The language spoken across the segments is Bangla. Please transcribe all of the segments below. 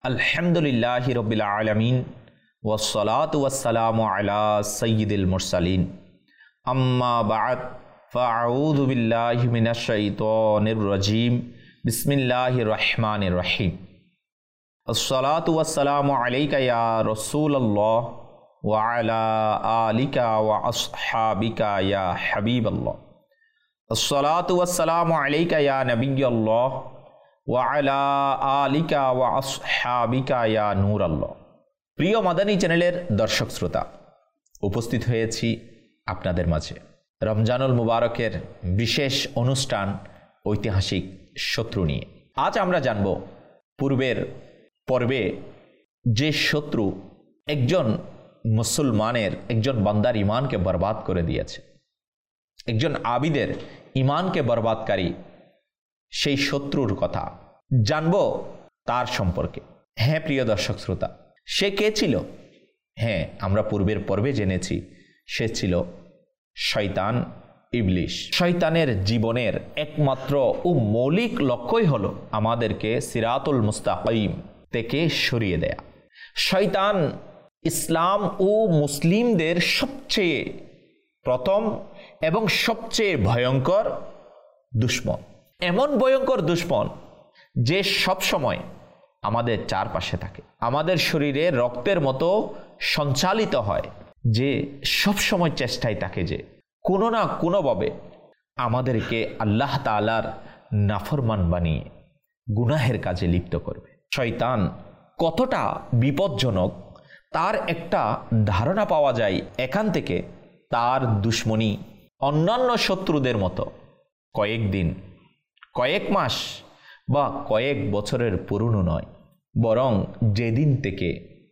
আলহামদুলিল্লাহি রব্বিল আলামিন ওয়াসসালাতু ওয়াসসালামু আলা সাইয়্যিদিল মুরসালিন আম্মা বা'দ ফাআউযু বিল্লাহি মিনাশ শাইতানির রাজীম বিসমিল্লাহির রহমানির রহিম আসসালাতু ওয়াসসালামু আলাইকা ইয়া রাসূলুল্লাহ ওয়া আলা আলিকা ওয়া আসহাবিকা ইয়া হাবিবাল্লাহ আসসালাতু ওয়াসসালামু আলাইকা ইয়া নবিয়্যাল্লাহ ওয়া আলা আলিকা ওয়া আসহাবিকা ইয়া নূরাল্লাহ। প্রিয় মাদানী চ্যানেলের দর্শক শ্রোতা, উপস্থিত হয়েছি আপনাদের মাঝে রমজানুল মুবারকের বিশেষ অনুষ্ঠান ঐতিহাসিক শত্রু নিয়ে। আজ আমরা জানব পূর্বের পর্বে যে শত্রু একজন মুসলমানের, একজন বান্দার ইমানকে বরবাদ করে দিয়েছে, একজন আবিদের ইমানকে বরবাদকারী সেই শত্রুর কথা জানব, তার সম্পর্কে। হ্যাঁ প্রিয় দর্শক শ্রোতা, সে কে ছিল? হ্যাঁ, আমরা পূর্বের পর্বে জেনেছি সে ছিল শয়তান, ইবলিশ। শয়তানের জীবনের একমাত্র ও মৌলিক লক্ষ্যই হলো আমাদেরকে সিরাতুল মুস্তাকিম থেকে সরিয়ে দেয়া। শয়তান ইসলাম ও মুসলিমদের সবচেয়ে প্রথম এবং সবচেয়ে ভয়ঙ্কর দুশমন। এমন ভয়ঙ্কর দুশমন যে সব সময় আমাদের চারপাশে থাকে, আমাদের শরীরে রক্তের মতো সঞ্চালিত হয়, যে সব সময় চেষ্টায় থাকে যে কোনো না কোনোভাবে আমাদেরকে আল্লাহ তাআলার নাফরমান বানিয়ে গুনাহের কাজে লিপ্ত করবে। শয়তান কতটা বিপজ্জনক তার একটা ধারণা পাওয়া যায় এখান থেকে। তার দুশমনি অন্যান্য শত্রুদের মতো কয়েকদিন, কয়েক মাস বা কয়েক বছরের পুরনো নয়, বরং যেদিন থেকে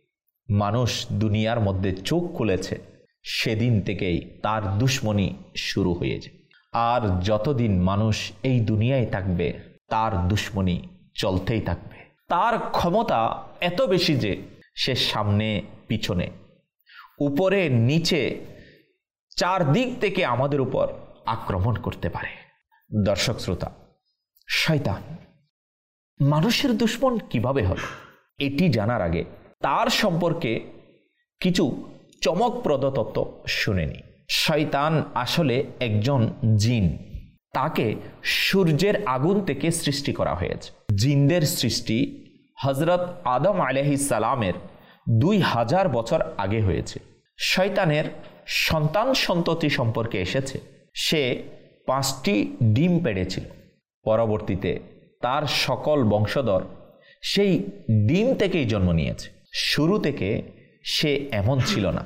মানুষ দুনিয়ার মধ্যে চোখ খুলেছে সেদিন থেকেই তার দুশমনি শুরু হয়েছে। আর যতদিন মানুষ এই দুনিয়ায় থাকবে তার দুশমনি চলতেই থাকবে। তার ক্ষমতা এত বেশি যে সে সামনে পিছনে, উপরে নিচে, চারদিক থেকে আমাদের উপর আক্রমণ করতে পারে। দর্শক শ্রোতা, শয়তান মানুষের দুশমন কিভাবে হলো এটি জানার আগে তার সম্পর্কে কিছু চমকপ্রদ তথ্য শুনে নিই। শয়তান আসলে একজন জিন। তাকে সূর্যের আগুন থেকে সৃষ্টি করা হয়েছে। জিনদের সৃষ্টি হযরত আদম আলাইহিস সালামের 2000 বছর আগে হয়েছে। শয়তানের সন্তান সন্ততি সম্পর্কে এসেছে সে 5টি ডিম পেড়েছিল। পরবর্তীতে তার সকল বংশধর সেই ডিম থেকেই জন্ম নিয়েছে। শুরু থেকে সে এমন ছিল না,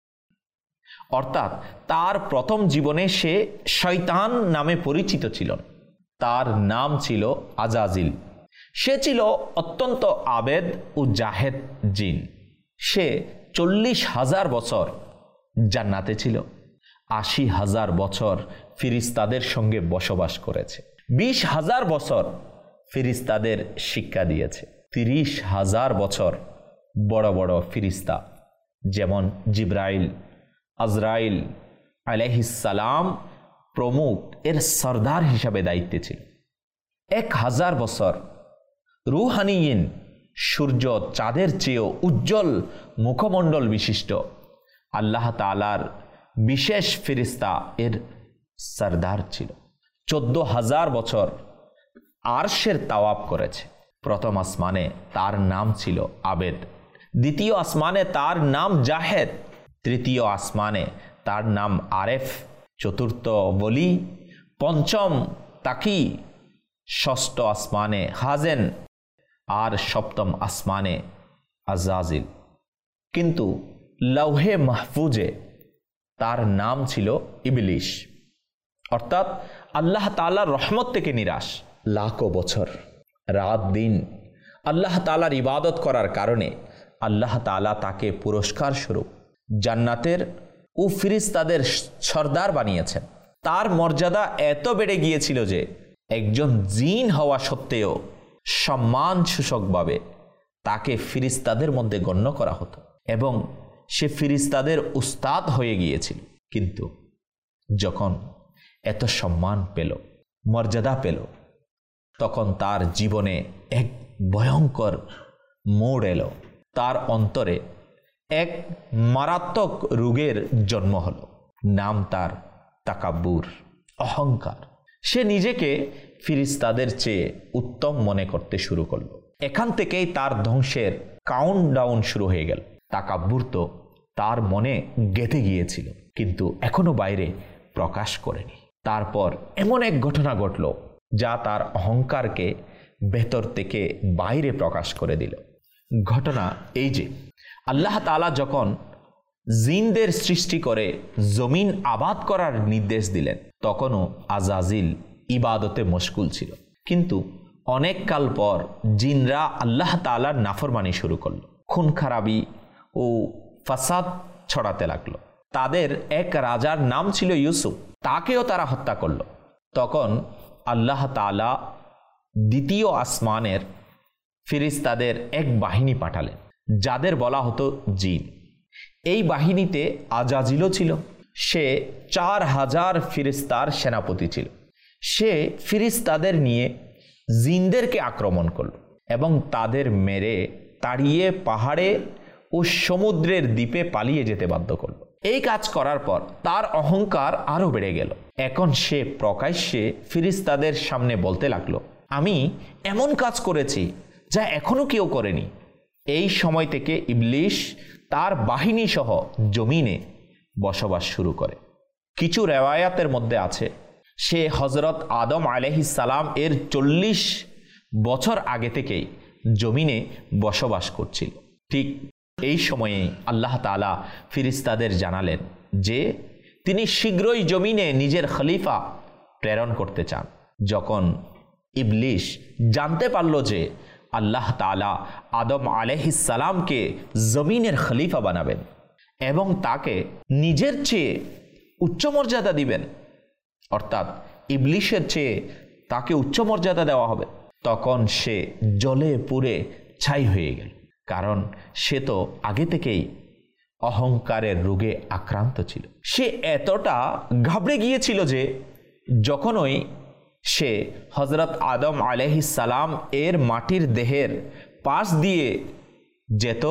অর্থাৎ তার প্রথম জীবনে সে শয়তান নামে পরিচিত ছিল না। তার নাম ছিল আজাজিল। সে ছিল অত্যন্ত আবেদ ও জাহেদ জিন। সে 40,000 বছর জান্নাতে ছিল, 80,000 বছর ফিরিস্তাদের সঙ্গে বসবাস করেছে, 20,000 বছর ফিরিস্তাদের শিক্ষা দিয়েছে, 30,000 বছর বড় বড় ফিরিস্তা যেমন জিব্রাইল, আজরাইল আলাইহিস সালাম প্রমুখ এর সরদার হিসাবে দায়িত্বে ছিল। 1000 বছর রুহানিয়িন, সূর্য চাঁদের চেয়েও উজ্জ্বল মুখমণ্ডল বিশিষ্ট আল্লাহ তাআলার বিশেষ ফেরেশতা এর সরদার ছিল। 14,000 বছর আরশের তাওয়াব করেছে। প্রথম আসমানে তার নাম ছিল আবেদ, দ্বিতীয় আসমানে তার নাম জাহেদ, তৃতীয় আসমানে তার নাম আরেফ, চতুর্থ বলি, পঞ্চম তাকি, ষষ্ঠ আসমানে হাজেন আর সপ্তম আসমানে আজাজিল। কিন্তু লৌহে মাহফুজে তার নাম ছিল ইবলিশ, অর্থাৎ আল্লাহ তাআলার রহমত থেকে নিরাশ। লাখো বছর রাত দিন আল্লাহ তাআলার ইবাদত করার কারণে আল্লাহ তাআলা তাকে পুরস্কার স্বরূপ জান্নাতের ও ফিরিস্তাদের সরদার বানিয়েছেন। তার মর্যাদা এত বেড়ে গিয়েছিল যে একজন জিন হওয়া সত্ত্বেও সম্মান সূচকভাবে তাকে ফিরিস্তাদের মধ্যে গণ্য করা হতো এবং সে ফিরিস্তাদের উস্তাদ হয়ে গিয়েছিল। কিন্তু যখন এত সম্মান পেল, মর্যাদা পেল, তখন তার জীবনে এক ভয়ঙ্কর মোড় এলো, তার অন্তরে এক মারাত্মক রোগের জন্ম হলো। নাম তার তাকাব্বুর, অহংকার। সে নিজেকে ফিরিস্তাদের চেয়ে উত্তম মনে করতে শুরু করলো। এখান থেকেই তার ধ্বংসের কাউন্টডাউন শুরু হয়ে গেল। তাকাব্বুর তো তার মনে গেঁথে গিয়েছিল, কিন্তু এখনো বাইরে প্রকাশ করেনি। তারপর এমন এক ঘটনা ঘটল যা তার অহংকারকে ভেতর থেকে বাইরে প্রকাশ করে দিল। ঘটনা এই যে, আল্লাহ তাআলা যখন জিনদের সৃষ্টি করে জমিন আবাদ করার নির্দেশ দিলেন, তখনও আজাজিল ইবাদতে মশগুল ছিল। কিন্তু অনেক কাল পর জিনরা আল্লাহ তাআলার নাফরমানি শুরু করলো, খুন খারাবি ও ফাসাদ ছড়াতে লাগলো। তাদের এক রাজার নাম ছিল ইউসুফ, তাকেও তারা হত্যা করলো। তখন আল্লাহ তাআলা দ্বিতীয় আসমানের ফিরিস্তাদের এক বাহিনী পাঠালেন, যাদের বলা হতো জিন। এই বাহিনীতে আজাজিলও ছিল। সে 4000 ফিরিস্তার সেনাপতি ছিল। সে ফিরিস্তাদের নিয়ে জিনদেরকে আক্রমণ করল এবং তাদের মেরে তাড়িয়ে পাহাড়ে ও সমুদ্রের দ্বীপে পালিয়ে যেতে বাধ্য করল। এই কাজ করার পর তার অহংকার আরো বেড়ে গেল। এখন সে প্রকাশ্যে ফিরিস্তাদের সামনে বলতে লাগলো, আমি এমন কাজ করেছি যা এখনো কেউ করেনি। এই সময় থেকে ইবলিশ তার বাহিনী সহ জমিনে বসবাস শুরু করে। কিছু রেওয়ায়াতের মধ্যে আছে সে হযরত আদম আলাইহিস সালাম এর 40 বছর আগে থেকেই জমিনে বসবাস করছিল। ঠিক এই সময়ে আল্লাহ তাআলা ফিরিস্তাদের জানালেন যে তিনি শীঘ্রই জমিনে নিজের খলিফা প্রেরণ করতে চান। যখন ইবলিশ জানতে পারল যে আল্লাহ তাআলা আদম আলাইহিস সালামকে জমিনের খলিফা বানাবেন এবং তাকে নিজের চেয়ে উচ্চ মর্যাদা দিবেন, অর্থাৎ ইবলিশের চেয়ে তাকে উচ্চ মর্যাদা দেওয়া হবে, তখন সে জ্বলে পুড়ে ছাই হয়ে গেল। কারণ সে তো আগে থেকেই অহংকারের রোগে আক্রান্ত ছিল। সে এতটা ঘাবড়ে গিয়েছিল যে যখনই সে হযরত আদম আলাইহিস সালাম এর মাটির দেহের পাশ দিয়ে যেত,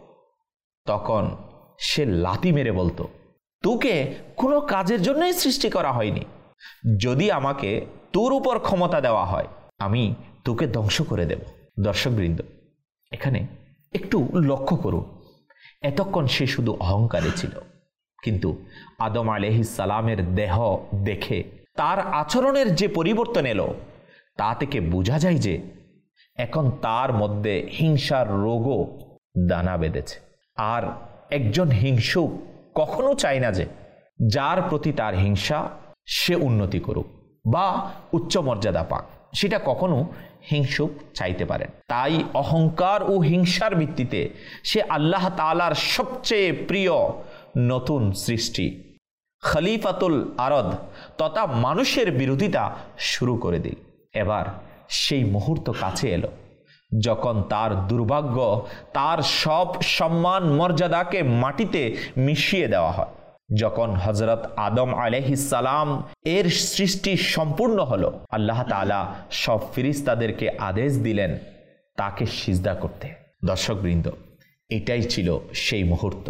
তখন সে লাথি মেরে বলতো, তোকে কোনো কাজের জন্যই সৃষ্টি করা হয়নি। যদি আমাকে তোর উপর ক্ষমতা দেওয়া হয়, আমি তোকে ধ্বংস করে দেব। দর্শকবৃন্দ, এখানে একটু লক্ষ্য করুন, এতক্ষণ সে শুধু অহংকারী ছিল, কিন্তু আদম আলাইহিস সালামের দেহ দেখে তার আচরণের যে পরিবর্তন এলো, তা থেকে বোঝা যায় যে এখন তার মধ্যে হিংসার রোগও দানা বেঁধেছে। আর একজন হিংসুক কখনো চায় না যে যার প্রতি তার হিংসা সে উন্নতি করুক বা উচ্চ মর্যাদা পাক, সেটা কখনো হিংসুক চাইতে পারে। তাই অহংকার ও হিংসার ভিত্তিতে সে আল্লাহ তাআলার সবচেয়ে প্রিয় নতুন সৃষ্টি খলিফাতুল আরদ তথা মানুষের বিরোধিতা শুরু করে দিল। এবার সেই মুহূর্ত কাছে এলো যখন তার দুর্ভাগ্য তার সব সম্মান মর্যাদাকে মাটিতে মিশিয়ে দেওয়া হয়। যখন হযরত আদম আলাইহিস সালাম এর সৃষ্টি সম্পূর্ণ হলো, আল্লাহ তাআলা সব ফিরিস্তাদেরকে আদেশ দিলেন তাকে সিজদা করতে। দর্শকবৃন্দ, এটাই ছিল সেই মুহূর্ত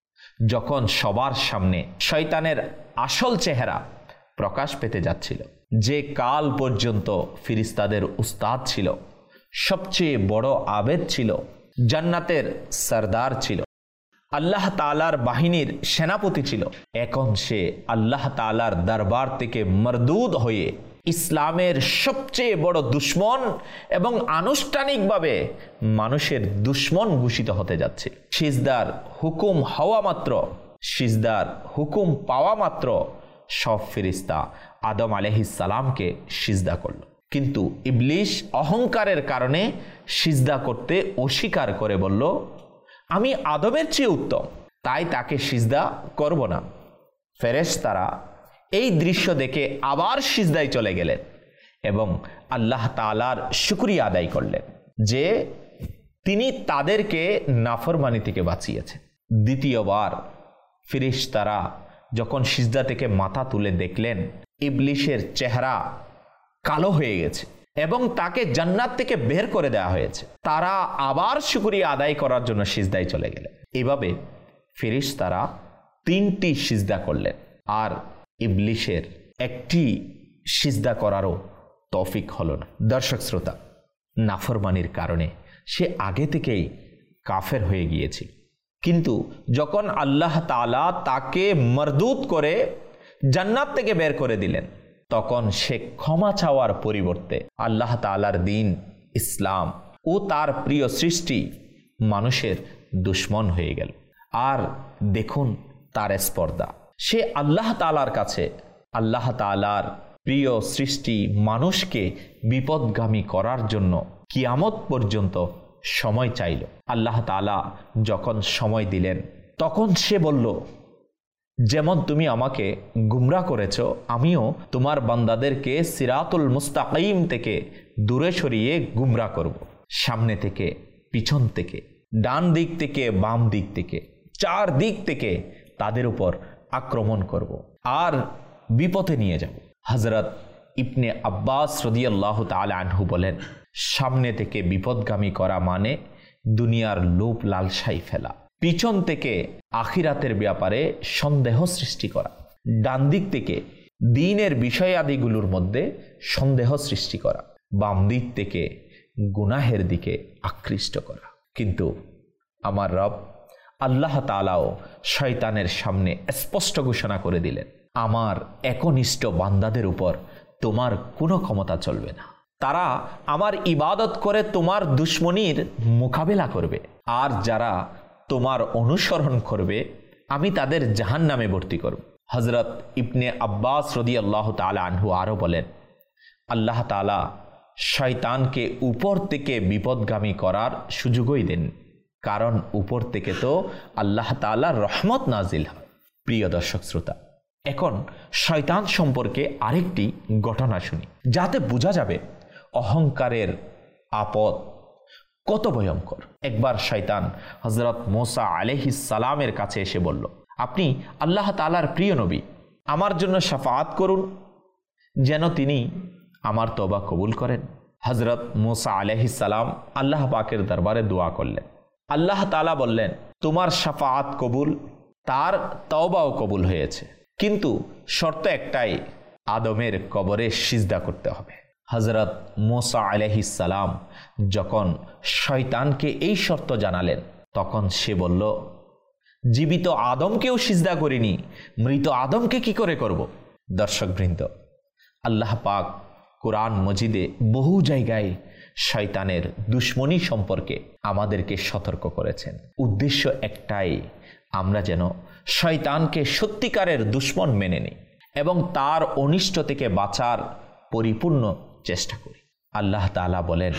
যখন সবার সামনে শয়তানের আসল চেহারা প্রকাশ পেতে যাচ্ছিল। যে কাল পর্যন্ত ফিরিস্তাদের উস্তাদ ছিল, সবচেয়ে বড় আবেদ ছিল, জান্নাতের সরদার ছিল, আল্লাহ তাআলার বাহিনীর সেনাপতি ছিল, এখন সে আল্লাহ তাআলার দরবার থেকে মরদুদ হয়ে ইসলামের সবচেয়ে বড় দুশ্মন এবং আনুষ্ঠানিকভাবে মানুষের দুশ্মন ঘোষিত হতে যাচ্ছে। সিজদার হুকুম হওয়া মাত্র, সিজদার হুকুম পাওয়া মাত্র সব ফেরেশতা আদম আলাইহিস সালামকে সিজদা করল। কিন্তু ইবলিশ অহংকারের কারণে সিজদা করতে অস্বীকার করে বলল, আমি আদমের চেয়ে উত্তম, তাই তাকে সিজদা করব না। ফেরেশতারা এই দৃশ্য দেখে আবার সিজদায় চলে গেলেন এবং আল্লাহ তাআলার শুকরিয়া আদায় করলেন যে তিনি তাদেরকে নাফরমানি থেকে বাঁচিয়েছেন। দ্বিতীয়বার ফেরেশতারা যখন সিজদা থেকে মাথা তুলে দেখলেন ইবলিশের চেহারা কালো হয়ে গেছে এবং তাকে জান্নাত থেকে বের করে দেওয়া হয়েছে। তারা আবার শুকরিয়া আদায় করার জন্য সিজদায় চলে গেলেন। এভাবে ফেরেশতারা 3টি সিজদা করলেন, আর ইবলিসের একটি সিজদা করারও তৌফিক হলো না। দর্শক শ্রোতা, নাফরমানির কারণে সে আগে থেকেই কাফের হয়ে গিয়েছিল, কিন্তু যখন আল্লাহ তাআলা তাকে মরদুদ করে জান্নাত থেকে বের করে দিলেন, তখন সে ক্ষমা চাওয়ার পরিবর্তে আল্লাহ তাআলার দ্বীন ইসলাম ও তার প্রিয় সৃষ্টি মানুষের দুশ্মন হয়ে গেল। আর দেখুন তার স্পর্ধা, সে আল্লাহ তাআলার কাছে আল্লাহ তাআলার প্রিয় সৃষ্টি মানুষকে বিপদগামী করার জন্য কিয়ামত পর্যন্ত সময় চাইল। আল্লাহ তাআলা যখন সময় দিলেন, তখন সে বলল, যেমন তুমি আমাকে গুমরা করেছ, আমিও তোমার বান্দাদেরকে সিরাতুল মুস্তাকিম থেকে দূরে সরিয়ে গুমরা করব। সামনে থেকে, পিছন থেকে, ডান দিক থেকে, বাম দিক থেকে, 4 দিক থেকে তাদের উপর আক্রমণ করব আর বিপথে নিয়ে যাব। হযরত ইবনে আব্বাস রাদিয়াল্লাহু তাআলা আনহু বলেন, সামনে থেকে বিপদগামী করা মানে দুনিয়ার লোভ লালসাই ফেলা, পিছন থেকে আখিরাতের ব্যাপারে সন্দেহ সৃষ্টি করা, ডান দিক থেকে দ্বীনের বিষয়াদিগুলোর মধ্যে সন্দেহ সৃষ্টি করা, বাম দিক থেকে গুনাহের দিকে আকৃষ্ট করা। কিন্তু আমার রব আল্লাহ তাআলাও শয়তানের সামনে স্পষ্ট ঘোষণা করে দিলেন, আমার একনিষ্ঠ বান্দাদের উপর তোমার কোনো ক্ষমতা চলবে না। তারা আমার ইবাদত করে তোমার দুশ্মনীর মোকাবেলা করবে, আর যারা তোমার অনুসরণ করবে আমি তাদের জাহান্নামে ভর্তি করব। হযরত ইবনে আব্বাস রাদিয়াল্লাহু তাআলা আনহু আরও বলেন, আল্লাহ তাআলা শয়তানকে উপর থেকে বিপদগামী করার সুযোগই দেন, কারণ উপর থেকে তো আল্লাহ তাআলার রহমত নাজিল হয়। প্রিয় দর্শক শ্রোতা, এখন শয়তান সম্পর্কে আরেকটি ঘটনা শুনি, যাতে বোঝা যাবে অহংকারের আপদ কত ভয়ঙ্কর। একবার শয়তান হযরত মুসা আলাইহিস সালামের কাছে এসে বলল, আপনি আল্লাহ তাআলার প্রিয় নবী, আমার জন্য শাফাআত করুন যেন তিনি আমার তওবা কবুল করেন। হযরত মুসা আলাইহিস সালাম আল্লাহ পাকের দরবারে দোয়া করলেন। আল্লাহ তাআলা বললেন, তোমার শাফাআত কবুল, তার তওবাও কবুল হয়েছে, কিন্তু শর্ত একটাই, আদমের কবরে সিজদা করতে হবে। হযরত মুসা আলাইহিস সালাম যখন শয়তানকে এই শর্ত জানালেন, তখন সে বলল, জীবিত আদমকেও সিজদা করিনি, মৃত আদমকে কি করে করব? দর্শকবৃন্দ, আল্লাহ পাক কোরআন মজিদে বহু জায়গায় শয়তানের দুশ্মনী সম্পর্কে আমাদেরকে সতর্ক করেছেন। উদ্দেশ্য একটাই, আমরা যেন শয়তানকে সত্যিকারের দুশ্মন মেনে নিই এবং তার অনিষ্ট থেকে বাঁচার পরিপূর্ণ চেষ্টা করি। আল্লাহ তাআলা বলেন,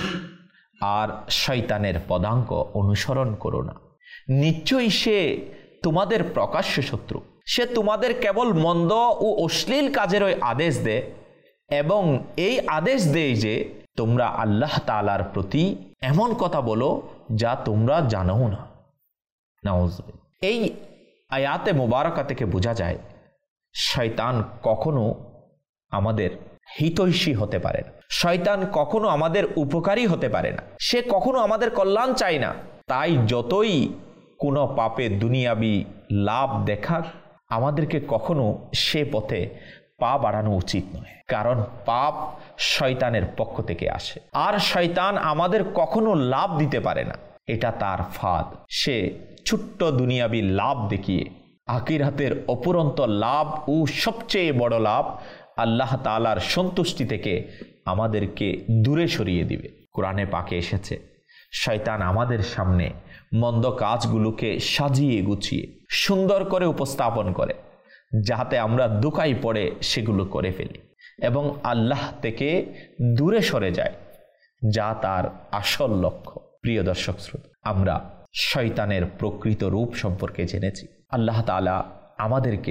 আর শয়তানের পদাঙ্ক অনুসরণ করো না, নিশ্চয়ই সে তোমাদের প্রকাশ্য শত্রু। সে তোমাদের কেবল মন্দ ও অশ্লীল কাজেরই আদেশ দেয় এবং এই আদেশ দেয় যে তোমরা আল্লাহ তাআলার প্রতি এমন কথা বলো যা তোমরা জানো না। নাউজুবিল্লাহ। এই আয়াতে মুবারাকা থেকে বোঝা যায় শয়তান কখনো আমাদের হিতৈষী হতে পারে না, শয়তান কখনো আমাদের উপকারী হতে পারে না, সে কখনো আমাদের কল্যাণ চায় না। তাই যতই কোনো পাপে দুনিয়াবি লাভ দেখাক, আমাদেরকে কখনো সে পথে পা বাড়ানো উচিত নয়, কারণ পাপ শয়তানের পক্ষ থেকে আসে আর শয়তান আমাদের কখনো লাভ দিতে পারে না, এটা তার ফাঁদ। সে ছোট্ট দুনিয়াবি লাভ দেখিয়ে আখিরাতের অপুরন্ত লাভ ও সবচেয়ে বড় লাভ আল্লাহ তাআলার সন্তুষ্টি থেকে আমাদেরকে দূরে সরিয়ে দিবে। কোরআনে পাকে এসেছে, শয়তান আমাদের সামনে মন্দ কাজগুলোকে সাজিয়ে গুছিয়ে সুন্দর করে উপস্থাপন করে, যাতে আমরা ধোঁকায় পড়ে সেগুলো করে ফেলি এবং আল্লাহ থেকে দূরে সরে যায়, যা তার আসল লক্ষ্য। প্রিয় দর্শক শ্রোতা, আমরা শয়তানের প্রকৃত রূপ সম্পর্কে জেনেছি। আল্লাহ তাআলা আমাদেরকে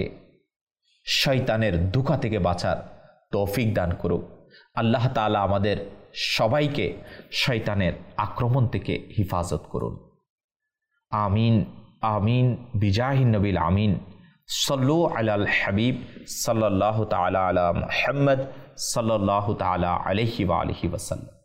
শয়তানের ধোঁকা থেকে বাঁচার তৌফিক দান করুক। আল্লাহ তাআলা আমাদের সবাইকে শয়তানের আক্রমণ থেকে হিফাজত করুন। আমিন আমিন বিজাহিন নবিল আমিন सल्लु अलल हबीब सल्लल्लाहु ताला अला मुहम्मद सल्लल्लाहु ताला अलैहि व आलिहि वसल्लम।